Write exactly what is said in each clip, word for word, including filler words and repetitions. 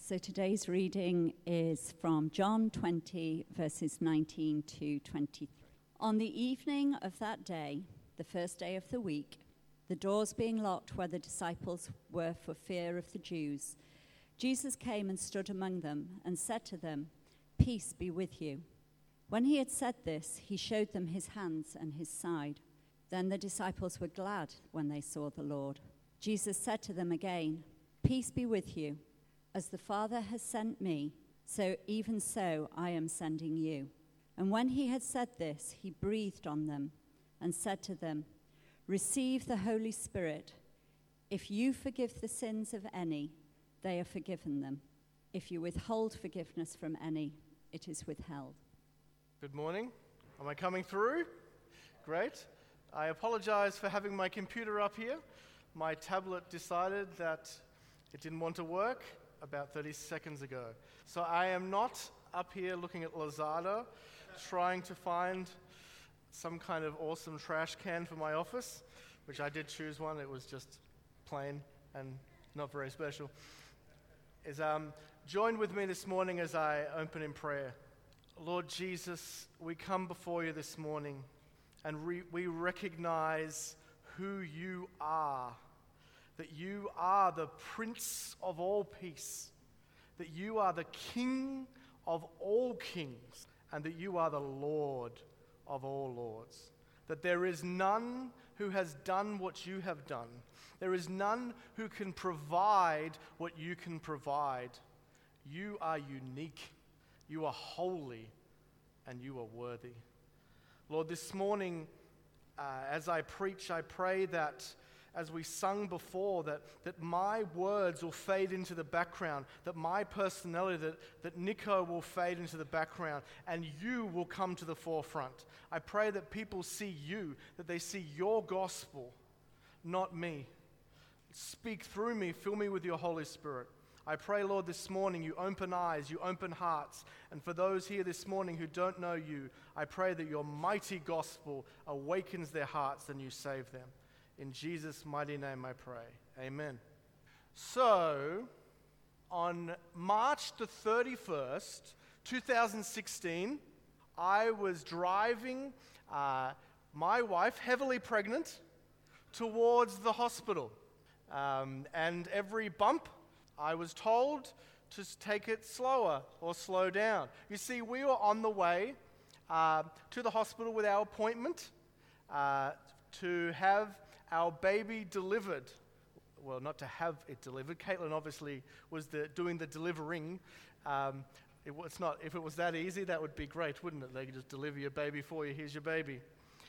So today's reading is from John twenty, verses nineteen to twenty-three. On the evening of that day, the first day of the week, the doors being locked where the disciples were for fear of the Jews, Jesus came and stood among them and said to them, "Peace be with you." When he had said this, he showed them his hands and his side. Then the disciples were glad when they saw the Lord. Jesus said to them again, "Peace be with you. As the Father has sent me, so even so I am sending you." And when he had said this, he breathed on them and said to them, "Receive the Holy Spirit. If you forgive the sins of any, they are forgiven them. If you withhold forgiveness from any, it is withheld." Good morning. Am I coming through? Great. I apologize for having my computer up here. My tablet decided that it didn't want to work about thirty seconds ago. So I am not up here looking at Lazada, trying to find some kind of awesome trash can for my office, which I did choose one. It was just plain and not very special. Is um, join with me this morning as I open in prayer. Lord Jesus, we come before you this morning and re- we recognize who you are. That you are the Prince of all peace, that you are the King of all kings, and that you are the Lord of all lords. That there is none who has done what you have done. There is none who can provide what you can provide. You are unique, you are holy, and you are worthy. Lord, this morning, uh, as I preach, I pray that as we sung before, that, that my words will fade into the background, that my personality, that, that Nico will fade into the background, and you will come to the forefront. I pray that people see you, that they see your gospel, not me. Speak through me, fill me with your Holy Spirit. I pray, Lord, this morning you open eyes, you open hearts, and for those here this morning who don't know you, I pray that your mighty gospel awakens their hearts and you save them. In Jesus' mighty name I pray. Amen. So, on March the thirty-first, twenty sixteen, I was driving uh, my wife, heavily pregnant, towards the hospital. Um, and every bump, I was told to take it slower or slow down. You see, we were on the way uh, to the hospital with our appointment uh, to have our baby delivered. Well, not to have it delivered. Caitlin obviously was the, doing the delivering. Um, it was not. If it was that easy, that would be great, wouldn't it? They could just deliver your baby for you. Here's your baby.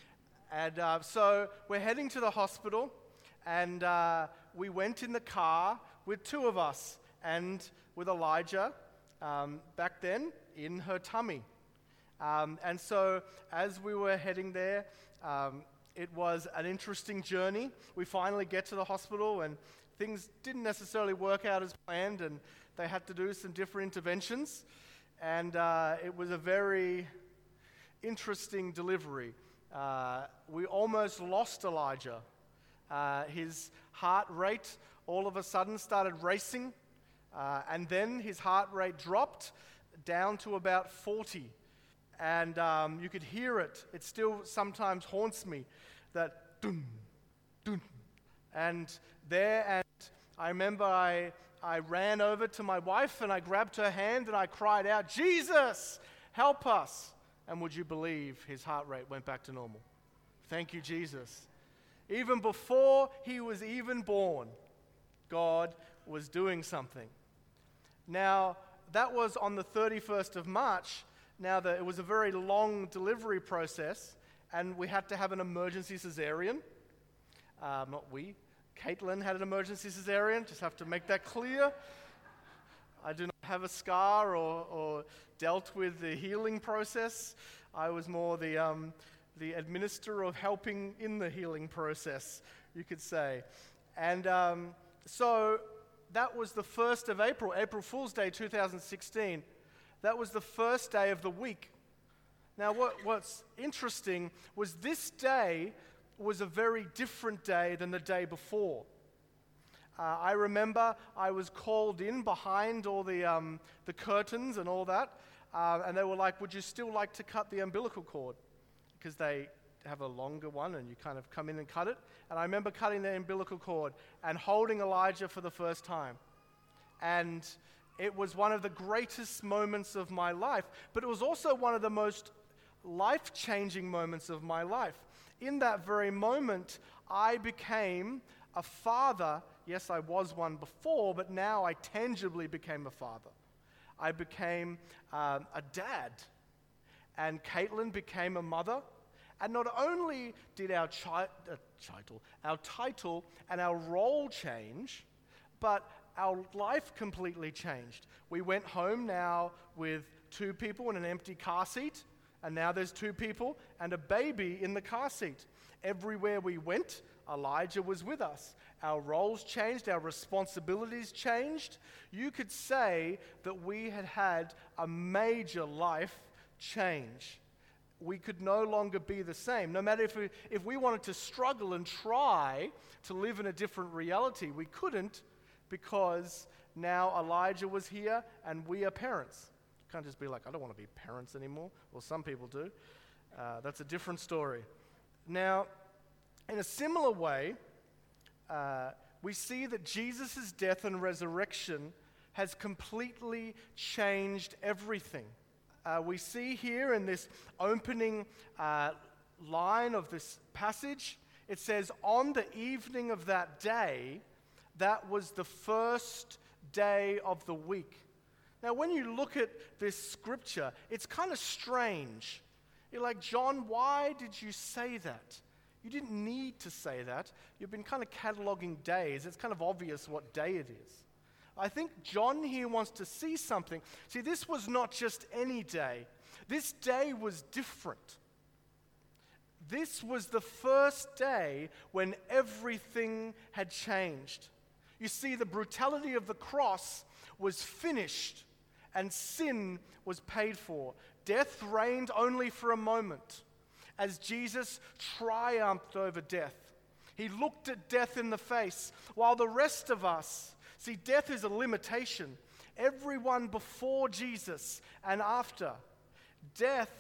And uh, so we're heading to the hospital, and uh, we went in the car with two of us and with Elijah um, back then in her tummy. Um, and so as we were heading there, um, it was an interesting journey. We finally get to the hospital and things didn't necessarily work out as planned, and they had to do some different interventions. And uh, it was a very interesting delivery. Uh, we almost lost Elijah. Uh, his heart rate all of a sudden started racing, uh, and then his heart rate dropped down to about forty. And um, you could hear it. It still sometimes haunts me, that dun, dun. And there, and I remember I, I ran over to my wife and I grabbed her hand and I cried out, "Jesus, help us." And would you believe his heart rate went back to normal? Thank you, Jesus. Even before he was even born, God was doing something. Now, that was on the thirty-first of March. Now, the, it was a very long delivery process, and we had to have an emergency cesarean. Uh, not we. Caitlin had an emergency cesarean. Just have to make that clear. I do not have a scar or, or dealt with the healing process. I was more the um, the administrator of helping in the healing process, you could say. And um, so that was the first of April, April Fool's Day two thousand sixteen. That was the first day of the week. Now, what, what's interesting was this day was a very different day than the day before. Uh, I remember I was called in behind all the, um, the curtains and all that, uh, and they were like, would you still like to cut the umbilical cord? Because they have a longer one, and you kind of come in and cut it. And I remember cutting the umbilical cord and holding Elijah for the first time. And it was one of the greatest moments of my life, but it was also one of the most life-changing moments of my life. In that very moment, I became a father. Yes, I was one before, but now I tangibly became a father. I became um, a dad, and Caitlin became a mother. And not only did our chi- uh, title, our title and our role change, but our life completely changed. We went home now with two people in an empty car seat, and now there's two people and a baby in the car seat. Everywhere we went, Elijah was with us. Our roles changed, our responsibilities changed. You could say that we had had a major life change. We could no longer be the same. No matter if we, if we wanted to struggle and try to live in a different reality, we couldn't, because now Elijah was here and we are parents. You can't just be like, I don't want to be parents anymore. Well, some people do. Uh, that's a different story. Now, in a similar way, uh, we see that Jesus' death and resurrection has completely changed everything. Uh, we see here in this opening uh, line of this passage, it says, on the evening of that day, that was the first day of the week. Now, when you look at this scripture, it's kind of strange. You're like, John, why did you say that? You didn't need to say that. You've been kind of cataloging days. It's kind of obvious what day it is. I think John here wants to see something. See, this was not just any day. This day was different. This was the first day when everything had changed. You see, the brutality of the cross was finished, and sin was paid for. Death reigned only for a moment as Jesus triumphed over death. He looked at death in the face, while the rest of us, see, death is a limitation. Everyone before Jesus and after, death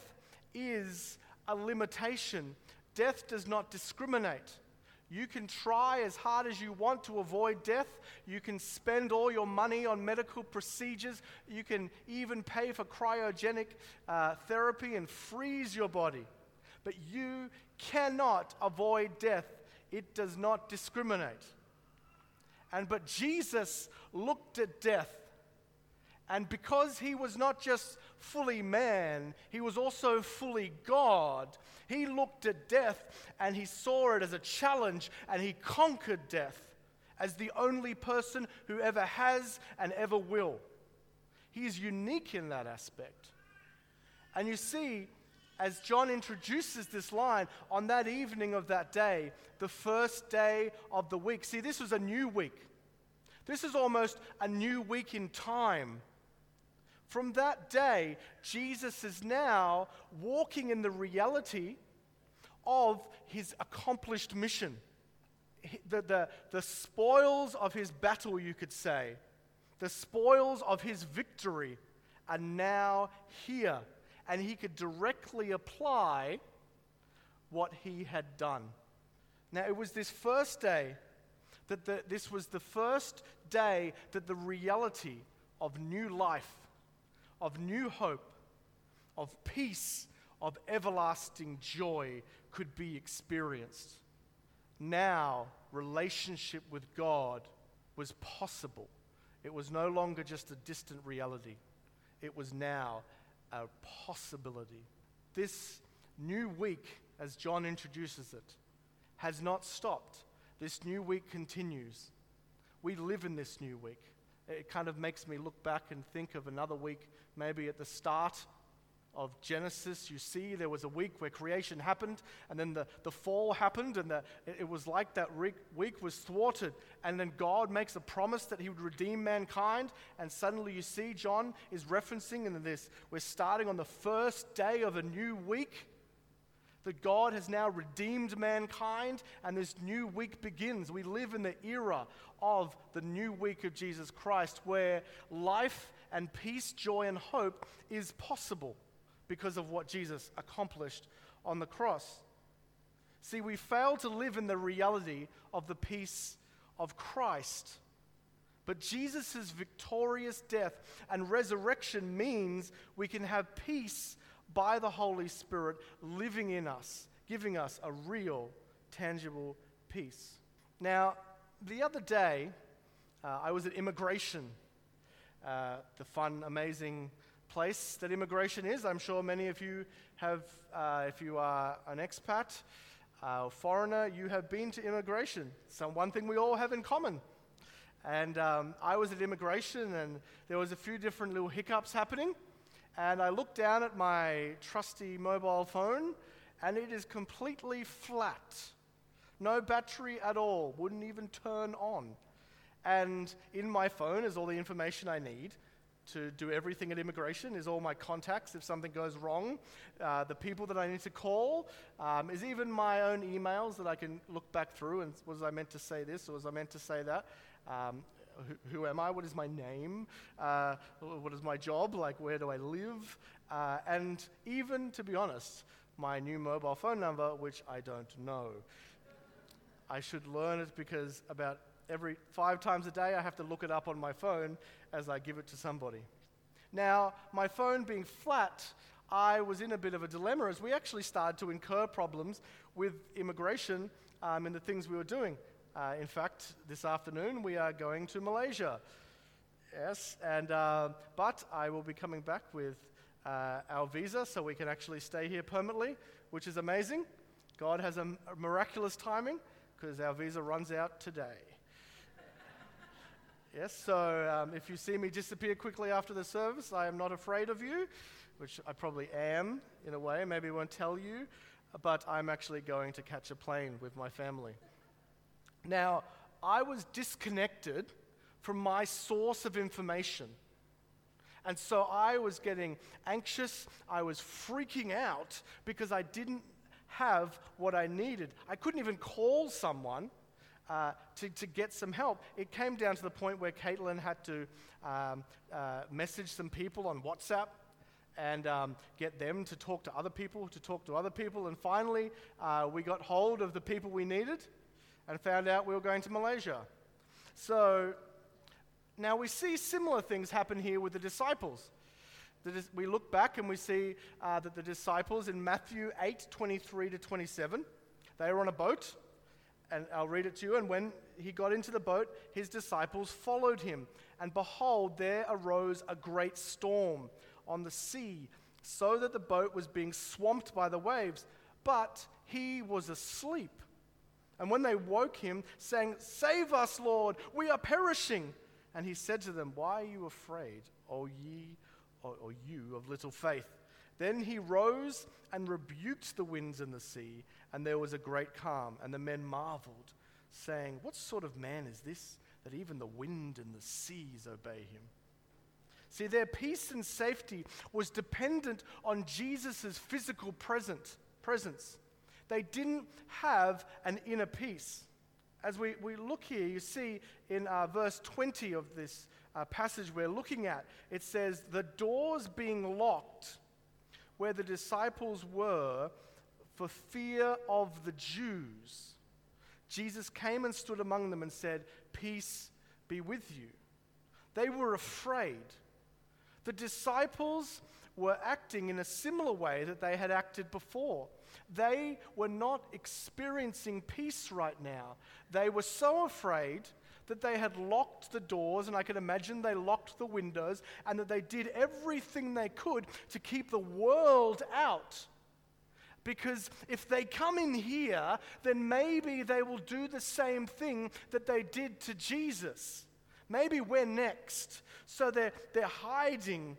is a limitation. Death does not discriminate. You can try as hard as you want to avoid death. You can spend all your money on medical procedures. You can even pay for cryogenic uh, therapy and freeze your body. But you cannot avoid death. It does not discriminate. And but Jesus looked at death, and because he was not just fully man, he was also fully God. He looked at death and he saw it as a challenge, and he conquered death as the only person who ever has and ever will. He is unique in that aspect. And you see, as John introduces this line, on that evening of that day, the first day of the week. See, this was a new week. This is almost a new week in time. From that day, Jesus is now walking in the reality of his accomplished mission. The, the, the spoils of his battle, you could say, the spoils of his victory are now here. And he could directly apply what he had done. Now, it was this first day that the, this was the first day that the reality of new life, of new hope, of peace, of everlasting joy could be experienced. Now, relationship with God was possible. It was no longer just a distant reality. It was now a possibility. This new week, as John introduces it, has not stopped. This new week continues. We live in this new week. It kind of makes me look back and think of another week, maybe at the start of Genesis. You see, there was a week where creation happened, and then the, the fall happened, and the, it, it was like that week, week was thwarted. And then God makes a promise that he would redeem mankind, and suddenly you see John is referencing in this, we're starting on the first day of a new week. that God has now redeemed mankind, and this new week begins. We live in the era of the new week of Jesus Christ, where life and peace, joy, and hope is possible because of what Jesus accomplished on the cross. See, we fail to live in the reality of the peace of Christ. But Jesus' victorious death and resurrection means we can have peace by the Holy Spirit living in us, giving us a real, tangible peace. Now, the other day, uh, I was at immigration, uh, the fun, amazing place that immigration is. I'm sure many of you have, uh, if you are an expat, uh, foreigner, you have been to immigration. So one thing we all have in common. And um, I was at immigration, and there was a few different little hiccups happening. And I looked down at my trusty mobile phone, and it is completely flat. No battery at all, wouldn't even turn on. And in my phone is all the information I need to do everything at immigration, is all my contacts if something goes wrong, uh, the people that I need to call, um, is even my own emails that I can look back through and was I meant to say this or was I meant to say that? Um, who, who am I? What is my name? Uh, what is my job? Like, where do I live? Uh, and even, to be honest, my new mobile phone number, which I don't know. I should learn it because about every five times a day I have to look it up on my phone as I give it to somebody. Now, my phone being flat, I was in a bit of a dilemma as we actually started to incur problems with immigration um, and the things we were doing. Uh, in fact, this afternoon we are going to Malaysia. Yes, and uh, but I will be coming back with uh, our visa so we can actually stay here permanently, which is amazing. God has a, m- a miraculous timing because our visa runs out today. Yes, so um, if you see me disappear quickly after the service, I am not afraid of you, which I probably am in a way. Maybe I won't tell you, but I'm actually going to catch a plane with my family. Now, I was disconnected from my source of information. And so I was getting anxious, I was freaking out because I didn't have what I needed. I couldn't even call someone uh, to, to get some help. It came down to the point where Caitlin had to um, uh, message some people on WhatsApp and um, get them to talk to other people, to talk to other people. And finally, uh, we got hold of the people we needed and found out we were going to Malaysia. So now we see similar things happen here with the disciples. The dis- we look back and we see uh, that the disciples in Matthew eight, twenty-three to twenty-seven, they were on a boat, and I'll read it to you. And when he got into the boat, his disciples followed him. And behold, there arose a great storm on the sea, so that the boat was being swamped by the waves. But he was asleep. And when they woke him, saying, "Save us, Lord, we are perishing." And he said to them, "Why are you afraid, O ye, or, or you of little faith?" Then he rose and rebuked the winds and the sea, and there was a great calm. And the men marveled, saying, "What sort of man is this, that even the wind and the seas obey him?" See, their peace and safety was dependent on Jesus' physical present, presence. They didn't have an inner peace. As we, we look here, you see in uh, verse twenty of this uh, passage we're looking at, it says, "The doors being locked where the disciples were for fear of the Jews, Jesus came and stood among them and said, 'Peace be with you.'" They were afraid. The disciples were acting in a similar way that they had acted before. They were not experiencing peace right now. They were so afraid that they had locked the doors, and I can imagine they locked the windows, and that they did everything they could to keep the world out. Because if they come in here, then maybe they will do the same thing that they did to Jesus. Maybe we're next. So they're, they're hiding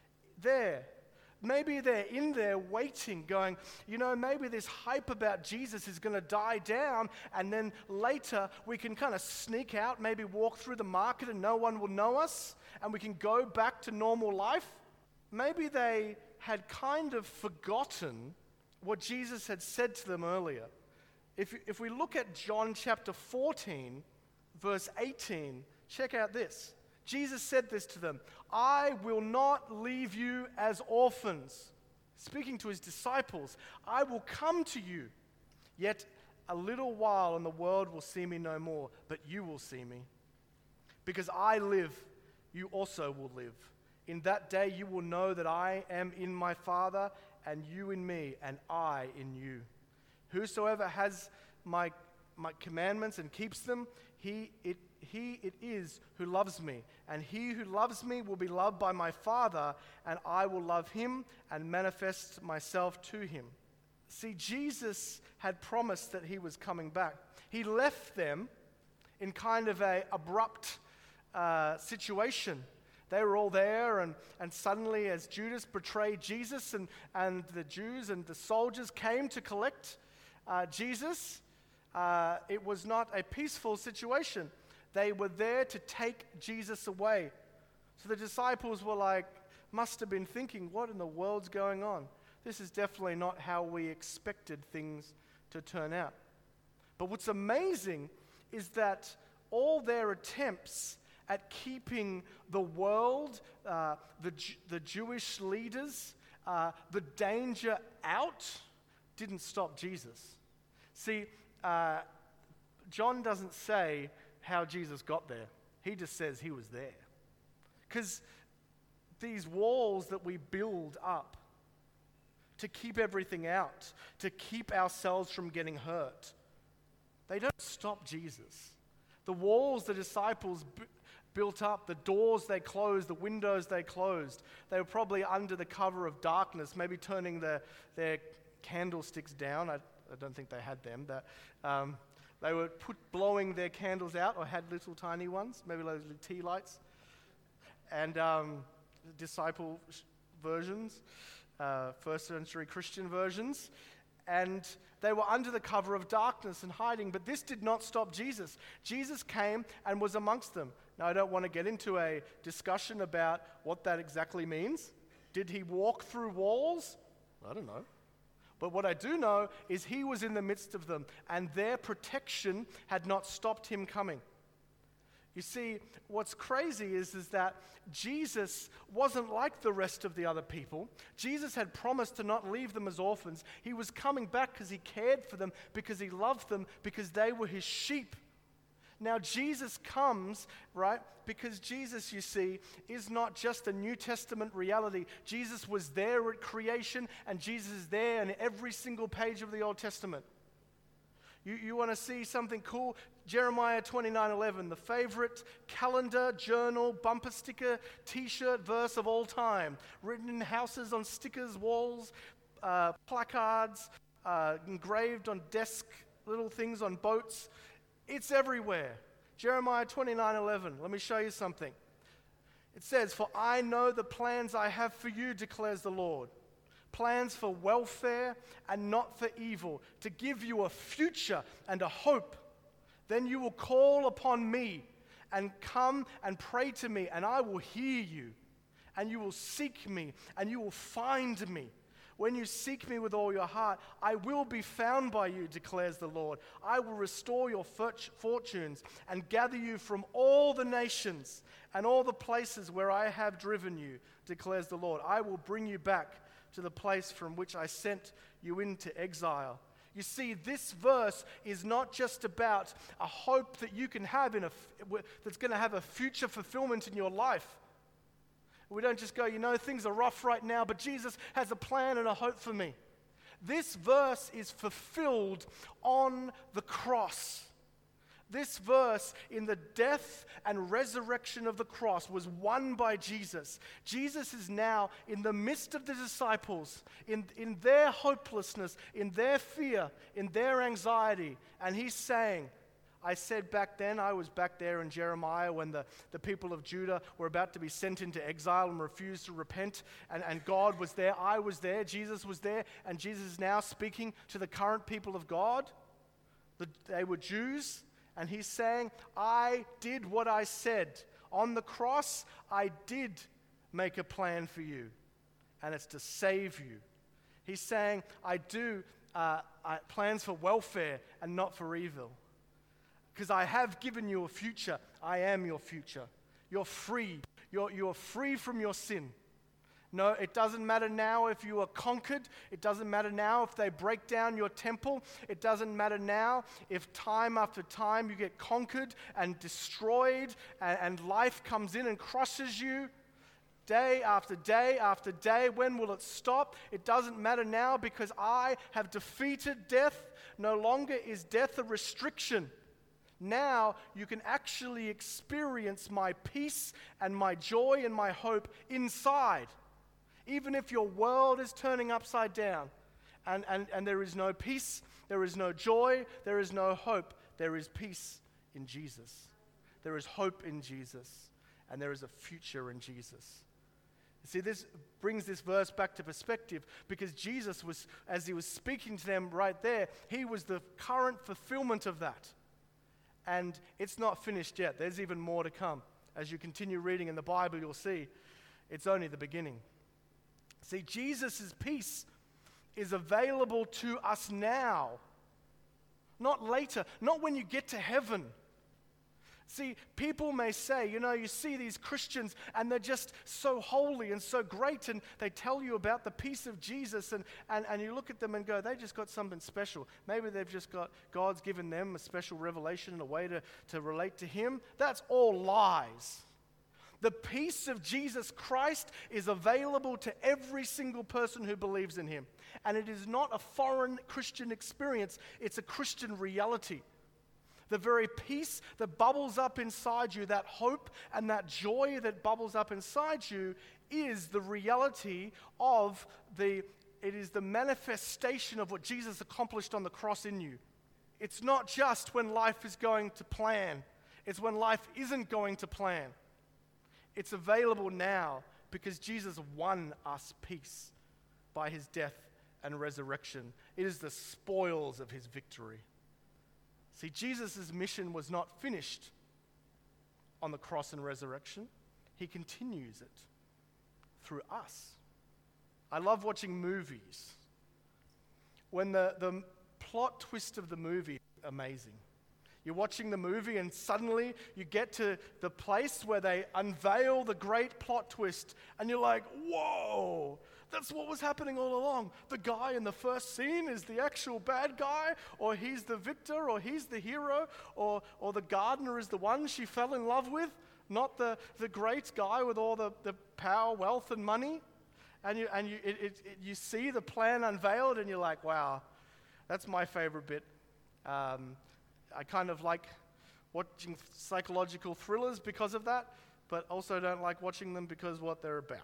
there. Maybe they're in there waiting, going, you know, maybe this hype about Jesus is going to die down, and then later we can kind of sneak out, maybe walk through the market and no one will know us, and we can go back to normal life. Maybe they had kind of forgotten what Jesus had said to them earlier. If, if we look at John chapter fourteen, verse eighteen, check out this. Jesus said this to them, "I will not leave you as orphans." Speaking to his disciples, "I will come to you. Yet a little while and the world will see me no more, but you will see me. Because I live, you also will live. In that day you will know that I am in my Father, and you in me, and I in you. Whosoever has my, my commandments and keeps them, he it, he it is who loves me. And he who loves me will be loved by my Father, and I will love him and manifest myself to him." See, Jesus had promised that he was coming back. He left them in kind of a abrupt uh, situation. They were all there, and, and suddenly as Judas betrayed Jesus, and, and the Jews and the soldiers came to collect uh, Jesus, uh, it was not a peaceful situation. They were there to take Jesus away. So the disciples were like, must have been thinking, what in the world's going on? This is definitely not how we expected things to turn out. But what's amazing is that all their attempts at keeping the world, uh, the, the Jewish leaders, uh, the danger out, didn't stop Jesus. See, uh, John doesn't say how Jesus got there. He just says he was there. Because these walls that we build up to keep everything out, to keep ourselves from getting hurt, they don't stop Jesus. The walls the disciples b- built up, the doors they closed, the windows they closed, they were probably under the cover of darkness, maybe turning their, their candlesticks down. I, I don't think they had them. That, um, they were put, blowing their candles out, or had little tiny ones, maybe those little tea lights, and um, disciple versions. Uh, first century Christian versions, and they were under the cover of darkness and hiding, but this did not stop Jesus. Jesus came and was amongst them. Now, I don't want to get into a discussion about what that exactly means. Did he walk through walls? I don't know. But what I do know is he was in the midst of them, and their protection had not stopped him coming. You see, what's crazy is, is that Jesus wasn't like the rest of the other people. Jesus had promised to not leave them as orphans. He was coming back because he cared for them, because he loved them, because they were his sheep. Now, Jesus comes, right, because Jesus, you see, is not just a New Testament reality. Jesus was there at creation, and Jesus is there in every single page of the Old Testament. You, you want to see something cool? Jeremiah twenty-nine eleven, the favorite calendar, journal, bumper sticker, t-shirt verse of all time. Written in houses, on stickers, walls, uh, placards, uh, engraved on desk, little things on boats. It's everywhere. Jeremiah twenty-nine eleven. Let me show you something. It says, "For I know the plans I have for you, declares the Lord. Plans for welfare and not for evil, to give you a future and a hope. Then you will call upon me and come and pray to me, and I will hear you. And you will seek me, and you will find me. When you seek me with all your heart, I will be found by you, declares the Lord. I will restore your fortunes and gather you from all the nations and all the places where I have driven you, declares the Lord. I will bring you back to the place from which I sent you into exile." You see, this verse is not just about a hope that you can have in a that's going to have a future fulfillment in your life. We don't just go, you know, things are rough right now, but Jesus has a plan and a hope for me. This verse is fulfilled on the cross. This verse, in the death and resurrection of the cross, was won by Jesus. Jesus is now in the midst of the disciples, in, in their hopelessness, in their fear, in their anxiety. And he's saying, I said back then, I was back there in Jeremiah when the, the people of Judah were about to be sent into exile and refused to repent. And, and God was there, I was there, Jesus was there. And Jesus is now speaking to the current people of God. The, they were Jews. And he's saying, I did what I said. On the cross, I did make a plan for you. And it's to save you. He's saying, I do uh, I, plans for welfare and not for evil. Because I have given you a future. I am your future. You're free. You're, you're free from your sin. No, it doesn't matter now if you are conquered. It doesn't matter now if they break down your temple. It doesn't matter now if time after time you get conquered and destroyed and, and life comes in and crushes you. Day after day after day, when will it stop? It doesn't matter now because I have defeated death. No longer is death a restriction. Now you can actually experience my peace and my joy and my hope inside. Even if your world is turning upside down and, and, and there is no peace, there is no joy, there is no hope, there is peace in Jesus. There is hope in Jesus, and there is a future in Jesus. See, this brings this verse back to perspective because Jesus was, as he was speaking to them right there, he was the current fulfillment of that. And it's not finished yet. There's even more to come. As you continue reading in the Bible, you'll see it's only the beginning. See, Jesus' peace is available to us now, not later, not when you get to heaven. See, people may say, you know, you see these Christians and they're just so holy and so great, and they tell you about the peace of Jesus, and, and, and you look at them and go, they just got something special. Maybe they've just got, God's given them a special revelation and a way to, to relate to Him. That's all lies. The peace of Jesus Christ is available to every single person who believes in Him. And it is not a foreign Christian experience, it's a Christian reality. The very peace that bubbles up inside you, that hope and that joy that bubbles up inside you, is the reality of the, it is the manifestation of what Jesus accomplished on the cross in you. It's not just when life is going to plan, it's when life isn't going to plan. It's available now because Jesus won us peace by His death and resurrection. It is the spoils of His victory. See, Jesus' mission was not finished on the cross and resurrection. He continues it through us. I love watching movies. When the, the plot twist of the movie is amazing. You're watching the movie and suddenly you get to the place where they unveil the great plot twist and you're like, whoa, that's what was happening all along. The guy in the first scene is the actual bad guy, or he's the victor, or he's the hero, or, or the gardener is the one she fell in love with, not the, the great guy with all the, the power, wealth, and money. And you and you it, it, it, you see the plan unveiled and you're like, wow, that's my favorite bit. Um, I kind of like watching psychological thrillers because of that, but also don't like watching them because of what they're about.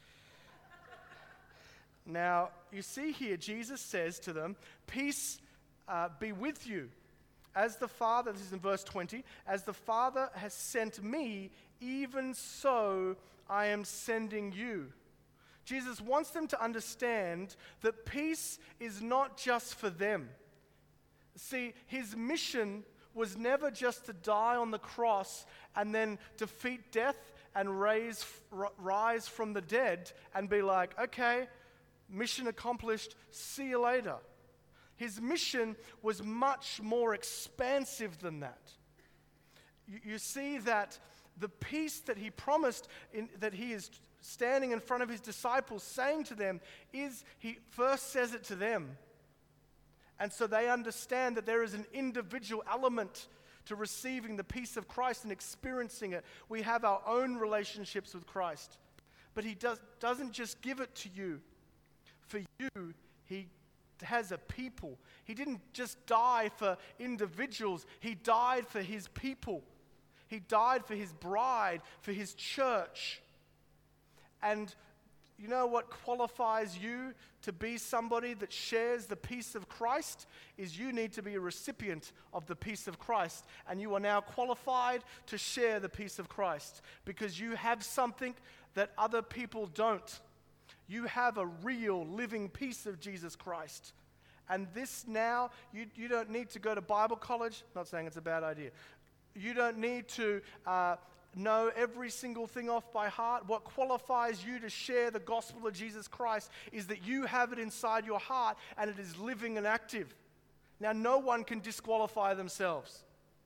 Now, you see here, Jesus says to them, peace uh, be with you. As the Father, this is in verse twenty, as the Father has sent me, even so I am sending you. Jesus wants them to understand that peace is not just for them. See, His mission was never just to die on the cross and then defeat death and raise, r- rise from the dead and be like, okay, mission accomplished, see you later. His mission was much more expansive than that. You, you see that the peace that He promised, in, that He is standing in front of His disciples saying to them, is He first says it to them. And so they understand that there is an individual element to receiving the peace of Christ and experiencing it. We have our own relationships with Christ. But He does, doesn't just give it to you. For you, He has a people. He didn't just die for individuals. He died for His people. He died for His bride, for His church. And you know what qualifies you to be somebody that shares the peace of Christ? Is you need to be a recipient of the peace of Christ. And you are now qualified to share the peace of Christ because you have something that other people don't. You have a real living peace of Jesus Christ. And this now, you, you don't need to go to Bible college. Not saying it's a bad idea. You don't need to uh, know every single thing off by heart. What qualifies you to share the gospel of Jesus Christ is that you have it inside your heart and it is living and active. Now, no one can disqualify themselves.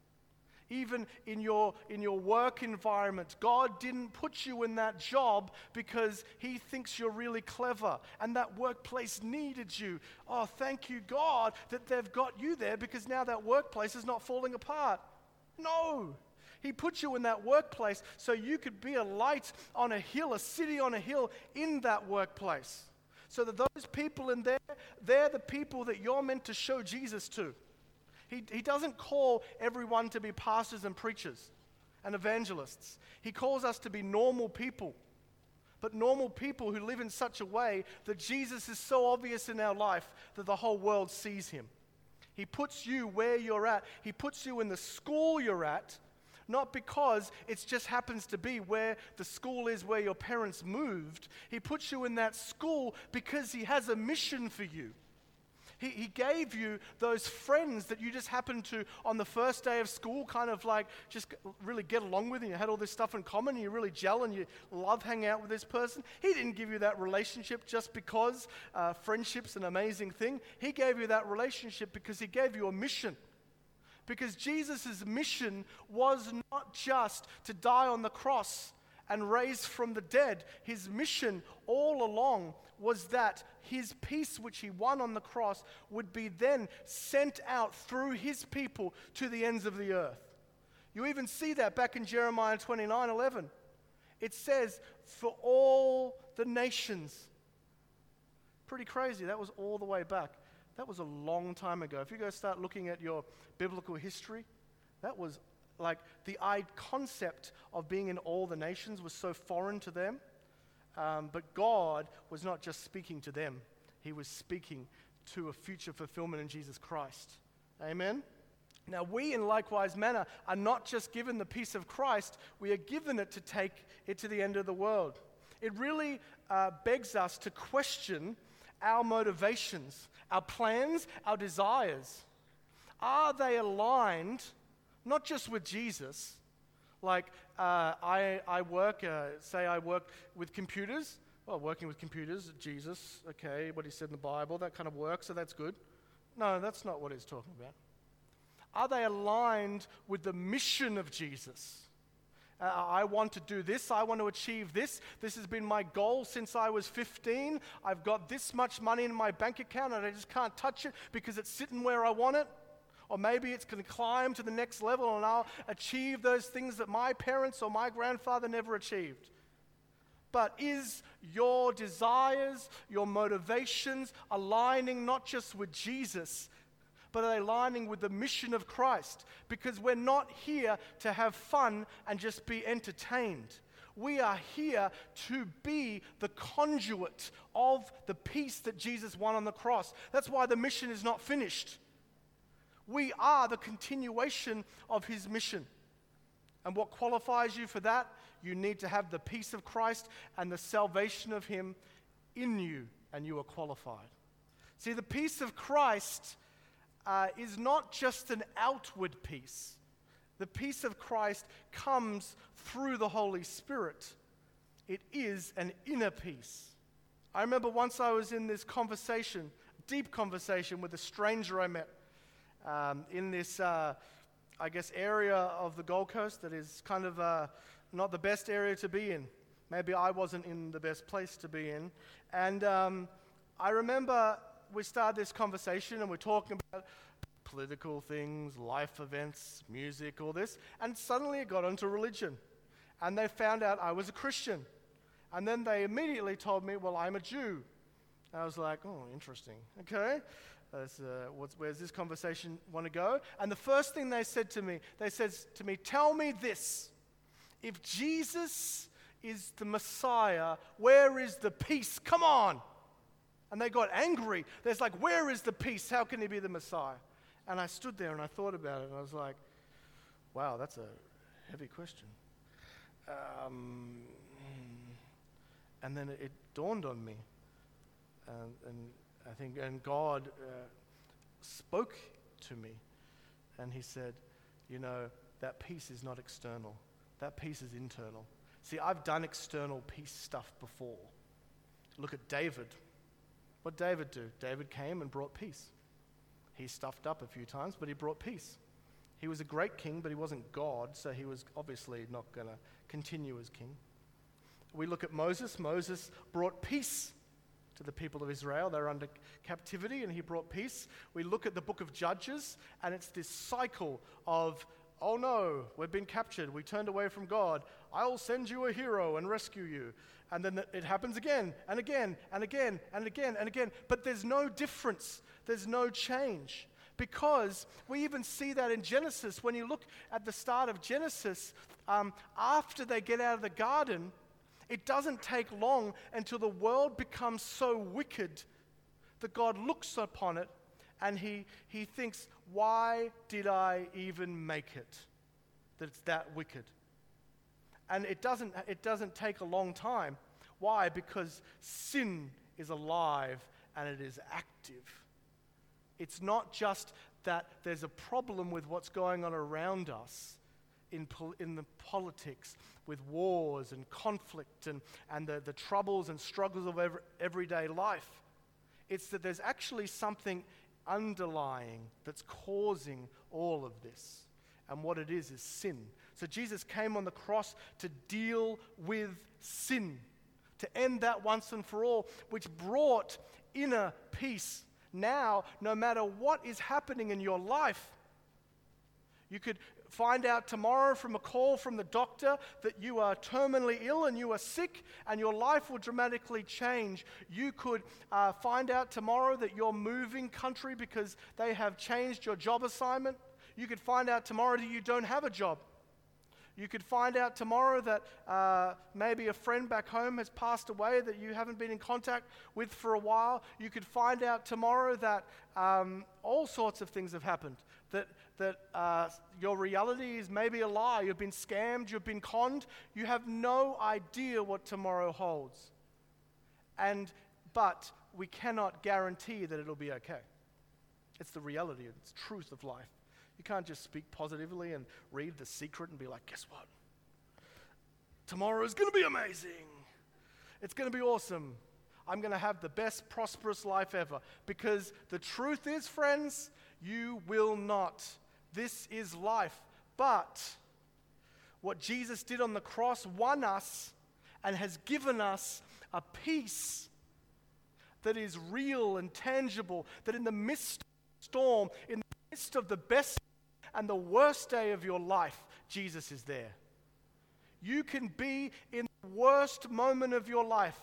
Even in your, in your work environment, God didn't put you in that job because he thinks you're really clever and that workplace needed you. Oh, thank you, God, that they've got you there because now that workplace is not falling apart. No. He put you in that workplace so you could be a light on a hill, a city on a hill in that workplace. So that those people in there, they're the people that you're meant to show Jesus to. He, he doesn't call everyone to be pastors and preachers and evangelists. He calls us to be normal people, but normal people who live in such a way that Jesus is so obvious in our life that the whole world sees him. He puts you where you're at. He puts you in the school you're at, not because it just happens to be where the school is where your parents moved. He puts you in that school because he has a mission for you. He, he gave you those friends that you just happened to, on the first day of school, kind of like just really get along with, and you had all this stuff in common, and you really gel, and you love hanging out with this person. He didn't give you that relationship just because uh, friendship's an amazing thing. He gave you that relationship because he gave you a mission. Because Jesus' mission was not just to die on the cross and raise from the dead. His mission all along was that his peace, which he won on the cross, would be then sent out through his people to the ends of the earth. You even see that back in Jeremiah twenty-nine eleven. It says, for all the nations. Pretty crazy. That was all the way back. That was a long time ago. If you go start looking at your biblical history, that was like the concept of being in all the nations was so foreign to them. Um, but God was not just speaking to them. He was speaking to a future fulfillment in Jesus Christ. Amen? Now we, in likewise manner, are not just given the peace of Christ, we are given it to take it to the end of the world. It really uh, begs us to question our motivations, our plans, our desires. Are they aligned not just with Jesus? Like, uh, I, I work, uh, say I work with computers. Well, working with computers, Jesus, okay, what he said in the Bible, that kind of works, so that's good. No, that's not what he's talking about. Are they aligned with the mission of Jesus? Uh, I want to do this. I want to achieve this. This has been my goal since I was fifteen. I've got this much money in my bank account and I just can't touch it because it's sitting where I want it. Or maybe it's going to climb to the next level and I'll achieve those things that my parents or my grandfather never achieved. But is your desires, your motivations aligning not just with Jesus, but are they aligning with the mission of Christ? Because we're not here to have fun and just be entertained. We are here to be the conduit of the peace that Jesus won on the cross. That's why the mission is not finished. We are the continuation of his mission. And what qualifies you for that? You need to have the peace of Christ and the salvation of him in you, and you are qualified. See, the peace of Christ uh, is not just an outward peace. The peace of Christ comes through the Holy Spirit. It is an inner peace. I remember once I was in this conversation, deep conversation with a stranger I met. Um, in this, uh, I guess, area of the Gold Coast that is kind of uh, not the best area to be in. Maybe I wasn't in the best place to be in. And um, I remember we started this conversation and we're talking about political things, life events, music, all this. And suddenly it got onto religion. And they found out I was a Christian. And then they immediately told me, well, I'm a Jew. And I was like, oh, interesting. Okay. Uh, what's, where's this conversation want to go? And the first thing they said to me, they said to me, tell me this. If Jesus is the Messiah, where is the peace? Come on. And they got angry. They're like, where is the peace? How can he be the Messiah? And I stood there and I thought about it and I was like, wow, that's a heavy question. Um, and then it, it dawned on me. And, and I think, and God uh, spoke to me, and he said, you know, that peace is not external. That peace is internal. See, I've done external peace stuff before. Look at David. What did David do? David came and brought peace. He stuffed up a few times, but he brought peace. He was a great king, but he wasn't God, so he was obviously not going to continue as king. We look at Moses. Moses brought peace to the people of Israel. They were under captivity, and he brought peace. We look at the book of Judges, and it's this cycle of, oh no, we've been captured. We turned away from God. I'll send you a hero and rescue you. And then it happens again and again and again and again and again. But there's no difference. There's no change. Because we even see that in Genesis. When you look at the start of Genesis, um, after they get out of the garden, it doesn't take long until the world becomes so wicked that God looks upon it and he, he thinks, why did I even make it? That it's that wicked. And it doesn't, it doesn't take a long time. Why? Because sin is alive and it is active. It's not just that there's a problem with what's going on around us in, pol- in the politics, with wars and conflict and, and the, the troubles and struggles of every, everyday life. It's that there's actually something underlying that's causing all of this. And what it is is sin. So Jesus came on the cross to deal with sin, to end that once and for all, which brought inner peace. Now, no matter what is happening in your life, you could find out tomorrow from a call from the doctor that you are terminally ill and you are sick and your life will dramatically change. You could uh, find out tomorrow that you're moving country because they have changed your job assignment. You could find out tomorrow that you don't have a job. You could find out tomorrow that uh, maybe a friend back home has passed away that you haven't been in contact with for a while. You could find out tomorrow that um, all sorts of things have happened, that, that uh, your reality is maybe a lie. You've been scammed, you've been conned. You have no idea what tomorrow holds. And but we cannot guarantee that it'll be okay. It's the reality, it's truth of life. You can't just speak positively and read The Secret and be like, guess what? Tomorrow's going to be amazing. It's going to be awesome. I'm going to have the best prosperous life ever. Because the truth is, friends, you will not. This is life. But what Jesus did on the cross won us and has given us a peace that is real and tangible, that in the midst of the storm, in the midst of the best and the worst day of your life, Jesus is there. You can be in the worst moment of your life,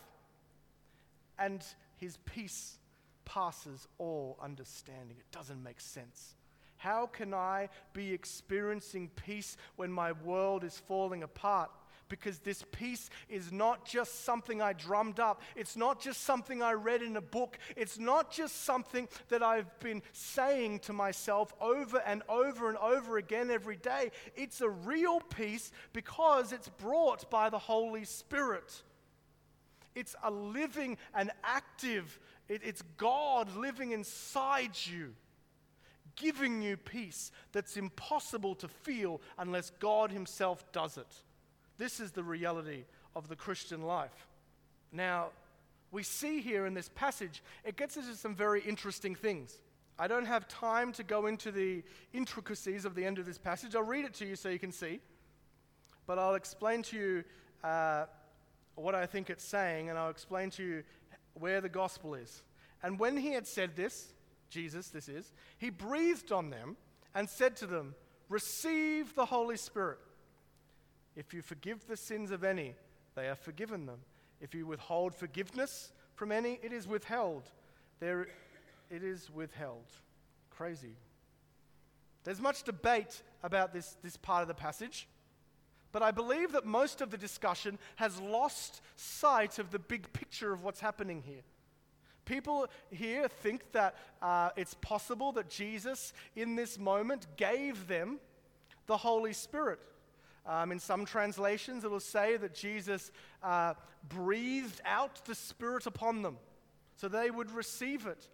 and his peace passes all understanding. It doesn't make sense. How can I be experiencing peace when my world is falling apart? Because this peace is not just something I drummed up. It's not just something I read in a book. It's not just something that I've been saying to myself over and over and over again every day. It's a real peace because it's brought by the Holy Spirit. It's a living and active, it, it's God living inside you, giving you peace that's impossible to feel unless God himself does it. This is the reality of the Christian life. Now, we see here in this passage, it gets into some very interesting things. I don't have time to go into the intricacies of the end of this passage. I'll read it to you so you can see. But I'll explain to you uh, what I think it's saying, and I'll explain to you where the gospel is. And when he had said this, Jesus, this is, he breathed on them and said to them, "Receive the Holy Spirit. If you forgive the sins of any, they are forgiven them. If you withhold forgiveness from any, it is withheld. There, it is withheld." Crazy. There's much debate about this, this part of the passage, but I believe that most of the discussion has lost sight of the big picture of what's happening here. People here think that uh, it's possible that Jesus, in this moment, gave them the Holy Spirit. Um, in some translations, it will say that Jesus uh, breathed out the Spirit upon them so they would receive it.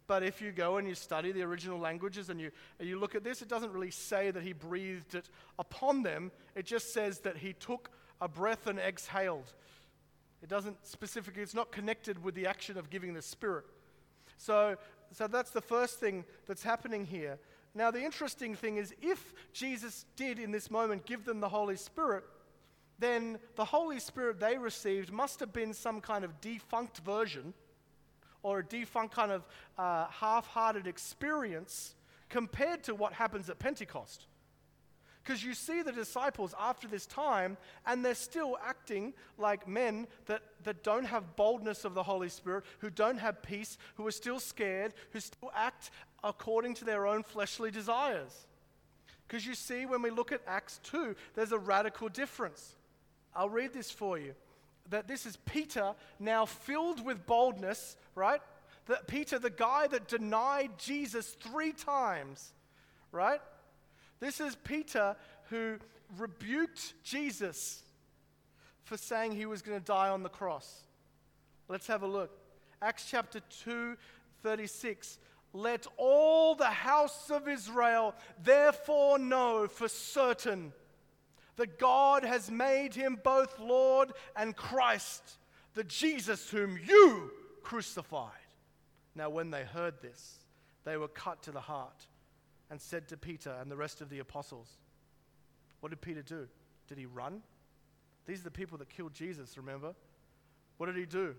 But if you go and you study the original languages and you, and you look at this, it doesn't really say that he breathed it upon them. It just says that he took a breath and exhaled. It doesn't specifically, it's not connected with the action of giving the Spirit. So, so that's the first thing that's happening here. Now, the interesting thing is, if Jesus did in this moment give them the Holy Spirit, then the Holy Spirit they received must have been some kind of defunct version or a defunct kind of uh, half-hearted experience compared to what happens at Pentecost. Because you see the disciples after this time, and they're still acting like men that, that don't have boldness of the Holy Spirit, who don't have peace, who are still scared, who still act according to their own fleshly desires. Because you see, when we look at Acts two, there's a radical difference. I'll read this for you. That this is Peter now filled with boldness, right? That Peter, the guy that denied Jesus three times, right? This is Peter who rebuked Jesus for saying he was going to die on the cross. Let's have a look. Acts chapter two, thirty-six. Let all the house of Israel therefore know for certain that God has made him both Lord and Christ, the Jesus whom you crucified. Now when they heard this, they were cut to the heart and said to Peter and the rest of the apostles, what did Peter do? Did he run? These are the people that killed Jesus, remember? What did he do?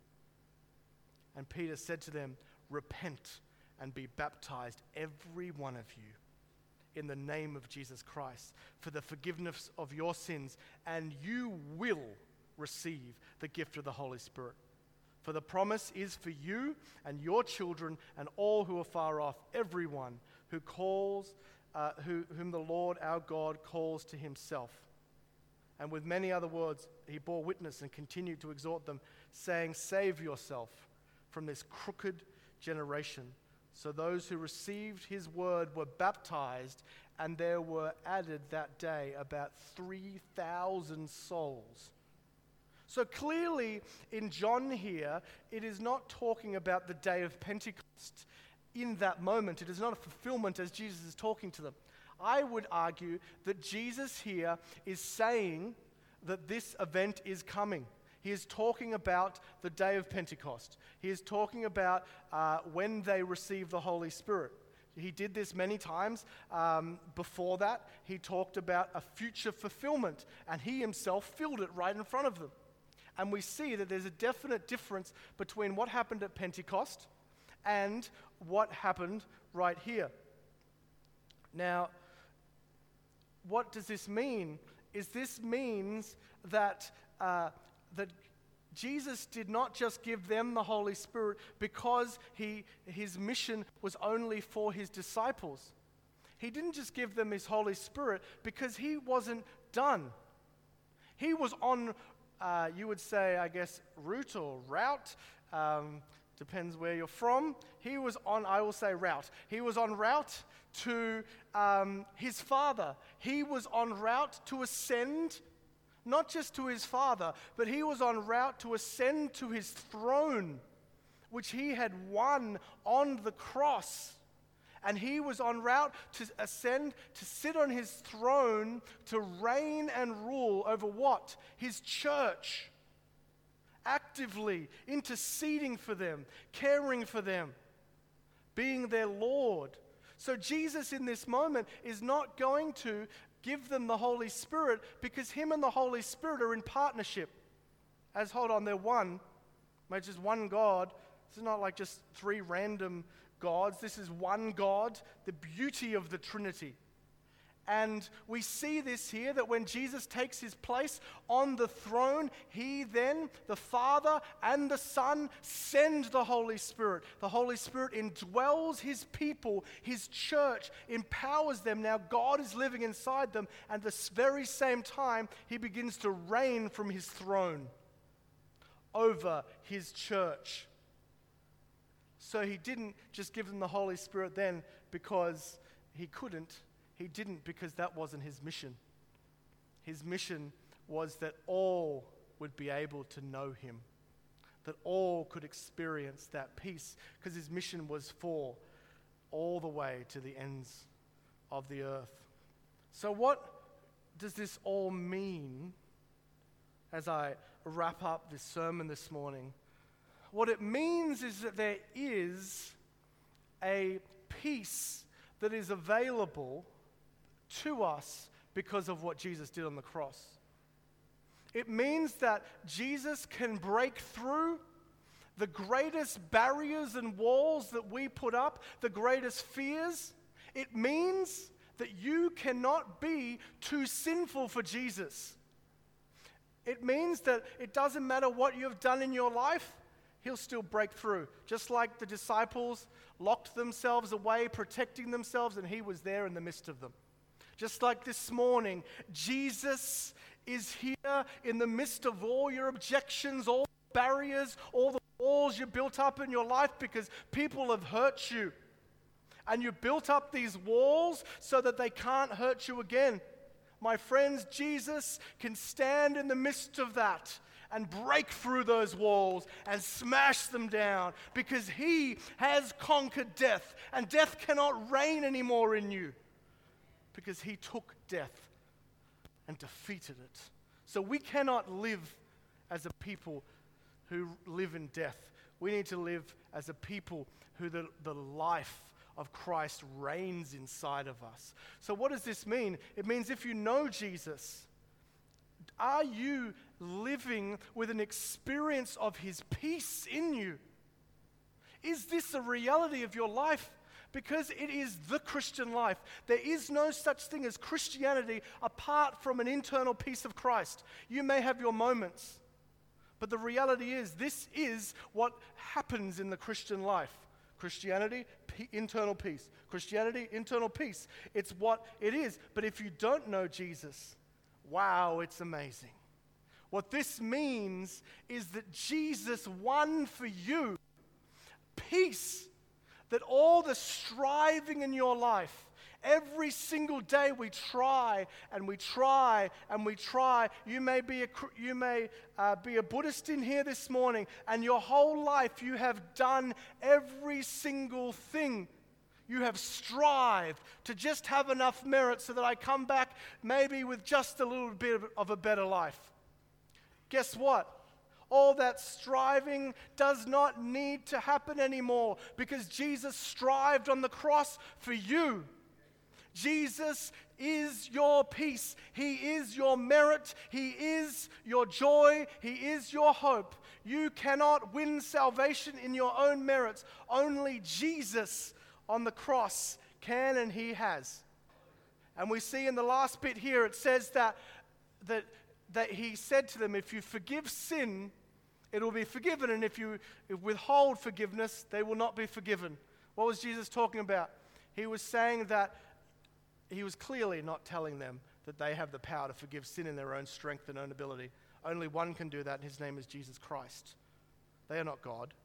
And Peter said to them, repent and be baptized, every one of you, in the name of Jesus Christ, for the forgiveness of your sins, and you will receive the gift of the Holy Spirit. For the promise is for you and your children and all who are far off, everyone who calls, uh, who, whom the Lord our God calls to himself. And with many other words, he bore witness and continued to exhort them, saying, save yourself from this crooked generation. So those who received his word were baptized, and there were added that day about three thousand souls. So clearly in John here, it is not talking about the day of Pentecost. In that moment, it is not a fulfillment as Jesus is talking to them. I would argue that Jesus here is saying that this event is coming. He is talking about the day of Pentecost. He is talking about uh, when they receive the Holy Spirit. He did this many times. Um, before that, he talked about a future fulfillment, and he himself filled it right in front of them. And we see that there's a definite difference between what happened at Pentecost and what happened right here. Now, what does this mean? Is this means that uh, that Jesus did not just give them the Holy Spirit because he his mission was only for his disciples. He didn't just give them his Holy Spirit because he wasn't done. He was on, uh, you would say, I guess, route or route, um, depends where you're from. He was on, I will say route. He was on route to um, his Father. He was on route to ascend, not just to his Father, but he was on route to ascend to his throne, which he had won on the cross. And he was en route to ascend, to sit on his throne, to reign and rule over what? His church. Actively interceding for them, caring for them, being their Lord. So Jesus in this moment is not going to give them the Holy Spirit because him and the Holy Spirit are in partnership. As, hold on, they're one. It's just one God. This is not like just three random gods. This is one God, the beauty of the Trinity. And we see this here, that when Jesus takes his place on the throne, he then, the Father and the Son, send the Holy Spirit. The Holy Spirit indwells his people, his church, empowers them. Now God is living inside them, and at the very same time, he begins to reign from his throne over his church. So he didn't just give them the Holy Spirit then because he couldn't. He didn't because that wasn't his mission. His mission was that all would be able to know him. that all could experience that peace, because his mission was for all the way to the ends of the earth. So what does this all mean as I wrap up this sermon this morning? What it means is that there is a peace that is available to us because of what Jesus did on the cross. It means that Jesus can break through the greatest barriers and walls that we put up, the greatest fears. It means that you cannot be too sinful for Jesus. It means that it doesn't matter what you've done in your life, he'll still break through. Just like the disciples locked themselves away, protecting themselves, and he was there in the midst of them. Just like this morning, Jesus is here in the midst of all your objections, all the barriers, all the walls you built up in your life because people have hurt you. And you built up these walls so that they can't hurt you again. My friends, Jesus can stand in the midst of that and break through those walls and smash them down because he has conquered death. And death cannot reign anymore in you because he took death and defeated it. So we cannot live as a people who live in death. We need to live as a people who the, the life of Christ reigns inside of us. So what does this mean? It means if you know Jesus, are you living with an experience of his peace in you? Is this a reality of your life? Because it is the Christian life. There is no such thing as Christianity apart from an internal peace of Christ. You may have your moments, but the reality is this is what happens in the Christian life. Christianity, p- internal peace. Christianity, internal peace. It's what it is. But if you don't know Jesus, wow, it's amazing. What this means is that Jesus won for you peace, that all the striving in your life, every single day we try and we try and we try. You may be a you may uh, be a Buddhist in here this morning, and your whole life you have done every single thing. You have strived to just have enough merit so that I come back maybe with just a little bit of a better life. Guess what? All that striving does not need to happen anymore because Jesus strived on the cross for you. Jesus is your peace. He is your merit. He is your joy. He is your hope. You cannot win salvation in your own merits. Only Jesus on the cross can, and he has. And we see in the last bit here, it says that, that, that he said to them, if you forgive sin, it will be forgiven, and if you withhold forgiveness, they will not be forgiven. What was Jesus talking about? He was saying that he was clearly not telling them that they have the power to forgive sin in their own strength and own ability. Only one can do that, and his name is Jesus Christ. They are not God.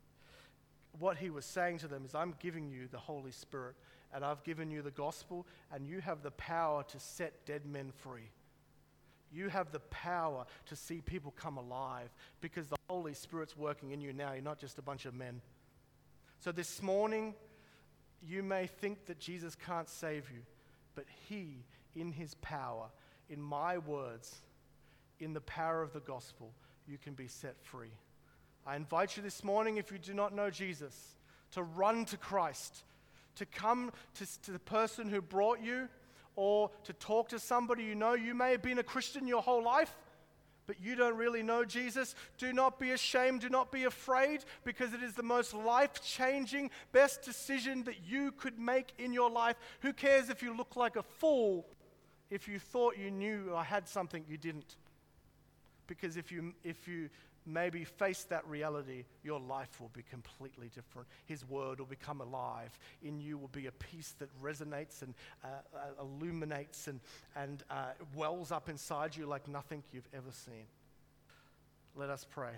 What he was saying to them is, I'm giving you the Holy Spirit, and I've given you the gospel, and you have the power to set dead men free. You have the power to see people come alive because the Holy Spirit's working in you now. You're not just a bunch of men. So this morning, you may think that Jesus can't save you, but he, in his power, in my words, in the power of the gospel, you can be set free. I invite you this morning, if you do not know Jesus, to run to Christ, to come to, to the person who brought you, or to talk to somebody you know. You may have been a Christian your whole life, but you don't really know Jesus. Do not be ashamed. Do not be afraid, because it is the most life-changing, best decision that you could make in your life. Who cares if you look like a fool if you thought you knew or had something you didn't? Because if you if you maybe face that reality, your life will be completely different. His word will become alive. In you will be a peace that resonates and uh, uh, illuminates and, and uh, wells up inside you like nothing you've ever seen. Let us pray.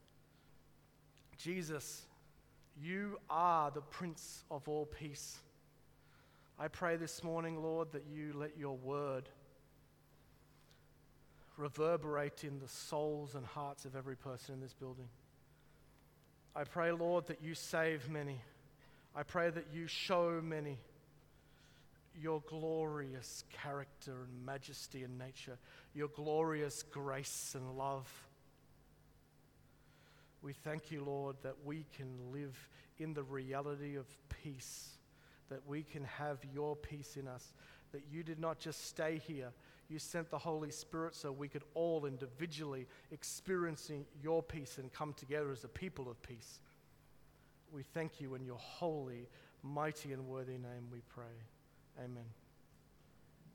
Jesus, you are the Prince of all peace. I pray this morning, Lord, that you let your word reverberate in the souls and hearts of every person in this building. I pray, Lord, that you save many. I pray that you show many your glorious character and majesty and nature, your glorious grace and love. We thank you, Lord, that we can live in the reality of peace, that we can have your peace in us, that you did not just stay here. You sent the Holy Spirit so we could all individually experiencing your peace and come together as a people of peace. We thank you in your holy, mighty, and worthy name we pray. Amen.